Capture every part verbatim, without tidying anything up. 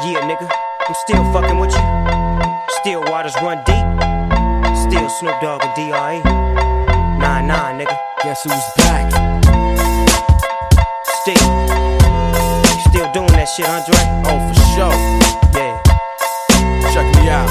Yeah, nigga, I'm still fucking with you. Still waters run deep. Still Snoop Dogg and D R E. Nah, nah, nigga. Guess who's back? Still. You still doing that shit, Andre? Oh, for sure. Yeah. Check me out.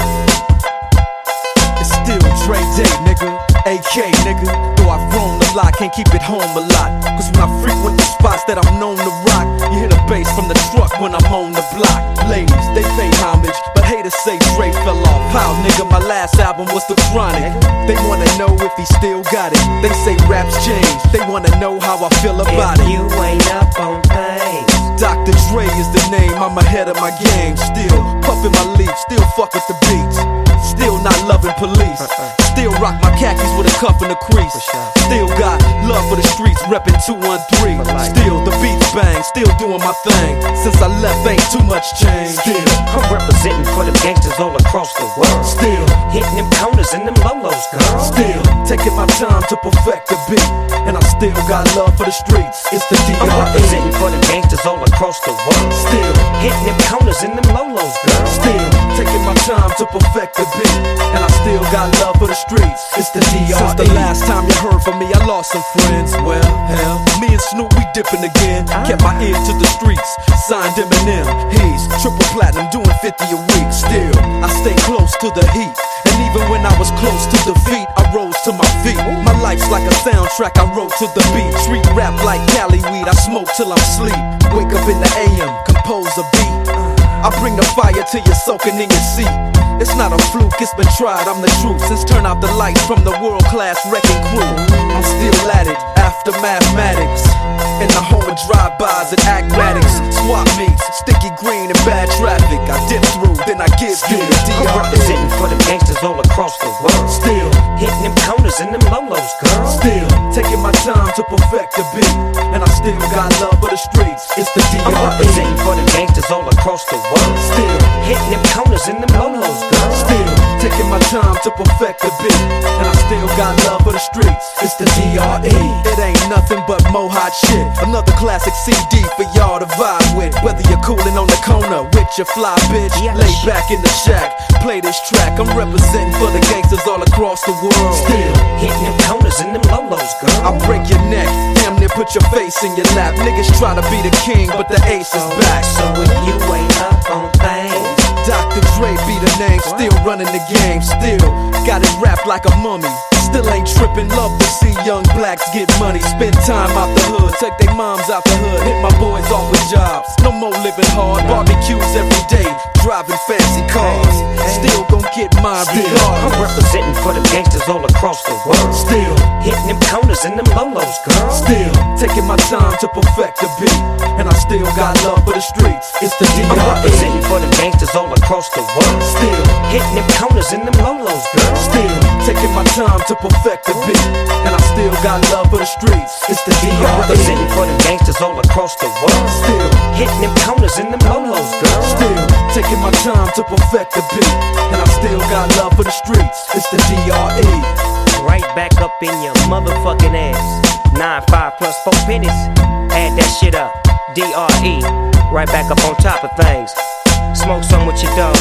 It's still Dre Day, nigga. A K, nigga. Though I've roamed a lot, can't keep it home a lot. Cause when I frequent the spots that I'm known to rock, you hear the bass from the truck when I'm on the block. Ladies, they pay homage, but haters say Dre fell off. How, nigga, my last album was The Chronic. They wanna know if he still got it. They say raps change, they wanna know how I feel about if it. You ain't up on things. Doctor Dre is the name, I'm ahead of my game. Still puffin' my leaf, still fuck with the beats. Still not loving police. Still rock my khakis with a cuff and a crease. Still got love for the streets, reppin' two one three. Still the beats bang, still doing my thing. Since I left ain't too much change. Still I'm representing for them gangsters all across the world. Still hitting them corners and them lolos, girl. Still taking my time to perfect the beat. And I still got love for the streets. It's the D R E. I'm representing for them gangsters all across the world. Still hitting them corners and them lolos, girl. Still taking my time to perfect the beat. And I still got love for the streets. It's the D R E. Since the last time you heard from me, I lost some friends. Well, hell, me and Snoop, we dipping again. Kept my ear to the streets. Signed Eminem. He's triple platinum, doing fifty a week. Still, I stay close to the heat. And even when I was close to defeat, I rose to my feet. My life's like a soundtrack, I wrote to the beat. Street rap like Cali weed, I smoke till I'm sleep. Wake up in the A M, compose a beat. I bring the fire till you're soaking in your seat. It's not a fluke, it's been tried, I'm the truth. Since turn out the lights from the world-class wrecking crew, I'm still at it, after mathematics. In the home of drive-bys and acmatics. Swap meets, sticky green and bad traffic. I dip through, then I give you the D R E. I'm representing for them gangsters all across the world. Still hitting them corners and them lolos, girl. Still taking my time to perfect the beat. And I still got love for the streets. It's the D R E. I'm representing for them gangsters all across the world. Still hitting them corners and them lolos, girl. Still taking my time to perfect the beat. And I still got love for the streets. It's the D R E. It ain't nothing but mohawk shit. Another classic C D for y'all to vibe with. Whether you're coolin' on the corner with your fly bitch, lay back in the shack, play this track. I'm representing for the gangsters all across the world. Still hitting them corners and them lolos, girl. I break your neck, damn near put your face in your lap. Niggas try to be the king, but the ace is back. So if you ain't up on things, Doctor Dre be the name, still running the game. Still got it wrapped like a mummy. Still ain't trippin', love to see young blacks get money. Spend time out the hood, take their moms out the hood. Hit my boys off with jobs, no more living hard. Barbecues every day, driving fancy cars. Still gon' get mine regardless. I'm representing for them gangsters all across the world. Still hitting them corners and them lolos, girl. Still taking my time to perfect the beat. And I still got love for the streets. It's the D R E. I'm representing for them gangsters all across the world. Still hitting them corners and them lolos, girl. Still taking my time to perfect the beat. And I still got love for the streets. It's the D R E. I'm representing for them gangsters all across the world. Still hitting them corners and them lolos, girl. Still taking my time to perfect the beat. And I still got love for the streets. It's the D R E. Right back up in your motherfucking ass. Nine five plus four pennies. Add that shit up. D R E. Right back up on top of things. Smoke some with your dog.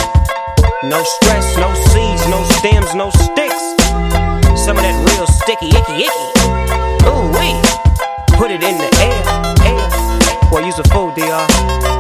No stress, no seeds, no stems, no sticks. Some of that real sticky, icky, icky. Ooh wee. Put it in the air, air. Boy, use a fool, D R